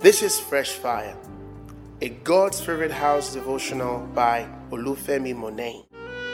This is Fresh Fire, a God's Favorite House devotional by Olufemi Monet.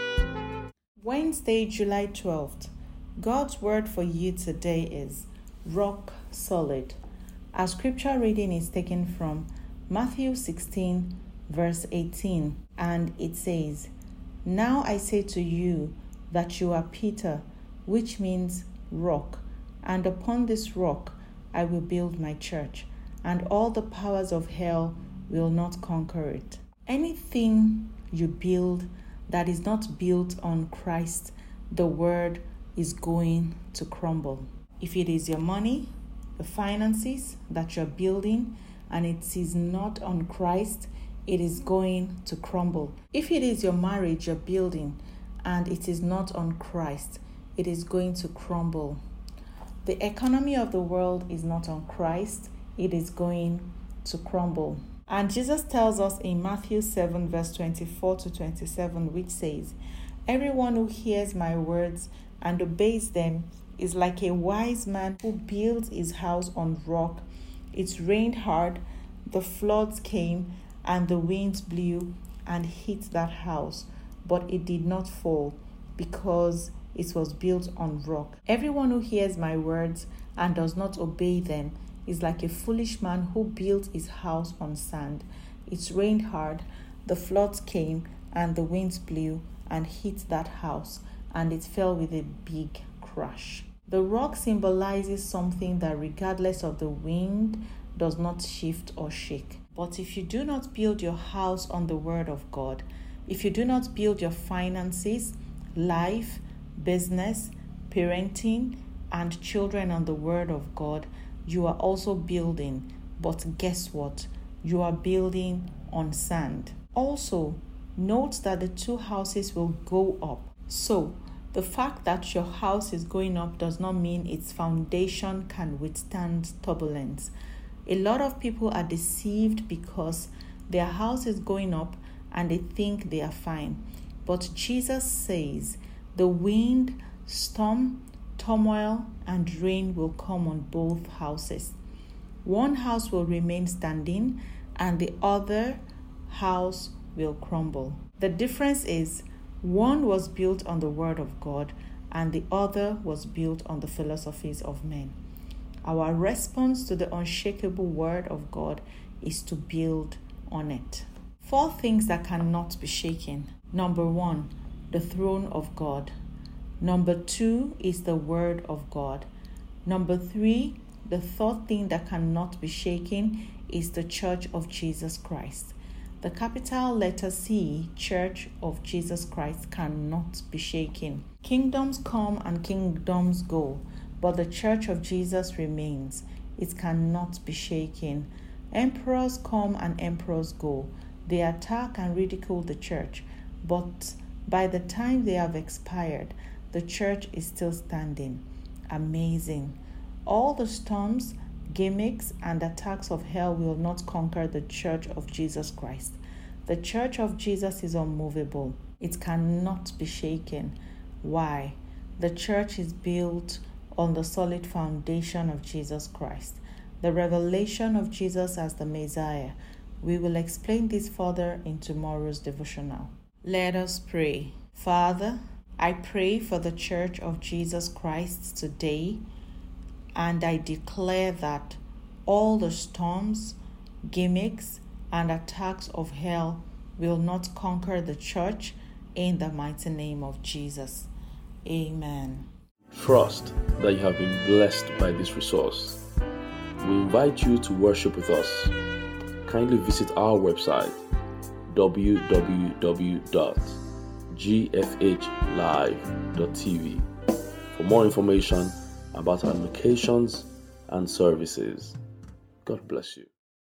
Wednesday, July 12th. God's word for you today is rock solid. Our scripture reading is taken from Matthew 16, verse 18, and it says, "Now I say to you that you are Peter, which means rock, and upon this rock I will build my church, and all the powers of hell will not conquer it." Anything you build that is not built on Christ, the word is going to crumble. If it is your money, the finances that you're building, and it is not on Christ, it is going to crumble. If it is your marriage you're building and it is not on Christ, it is going to crumble. The economy of the world is not on Christ, it is going to crumble. And Jesus tells us in Matthew 7, verse 24 to 27, which says, "Everyone who hears my words and obeys them is like a wise man who builds his house on rock. It rained hard, the floods came, and the winds blew and hit that house, but it did not fall because it was built on rock. Everyone who hears my words and does not obey them is like a foolish man who built his house on sand. It rained hard, the floods came, and the winds blew and hit that house, and it fell with a big crash." The rock symbolizes something that, regardless of the wind, does not shift or shake. But if you do not build your house on the word of God, if you do not build your finances, life, business, parenting, and children on the word of God, you are also building. But guess what? You are building on sand. Also, note that the two houses will go up. So, the fact that your house is going up does not mean its foundation can withstand turbulence. A lot of people are deceived because their house is going up and they think they are fine. But Jesus says the wind, storm, turmoil, and rain will come on both houses. One house will remain standing and the other house will crumble. The difference is one was built on the word of God and the other was built on the philosophies of men. Our response to the unshakable word of God is to build on it. 4 things that cannot be shaken. Number 1, the throne of God. Number 2 is the word of God. Number 3, the 3rd thing that cannot be shaken is the Church of Jesus Christ. The capital letter C, Church of Jesus Christ, cannot be shaken. Kingdoms come and kingdoms go, but the Church of Jesus remains. It cannot be shaken. Emperors come and emperors go. They attack and ridicule the church, but by the time they have expired, the church is still standing. Amazing. All the storms, gimmicks, and attacks of hell will not conquer the Church of Jesus Christ. The Church of Jesus is unmovable. It cannot be shaken. Why? The church is built on the solid foundation of Jesus Christ, the revelation of Jesus as the Messiah. We will explain this further in tomorrow's devotional. Let us pray. Father, I pray for the Church of Jesus Christ today, and I declare that all the storms, gimmicks, and attacks of hell will not conquer the church in the mighty name of Jesus. Amen. Trust that you have been blessed by this resource. We invite you to worship with us. Kindly visit our website www.gfhlive.tv for more information about our locations and services. God bless you.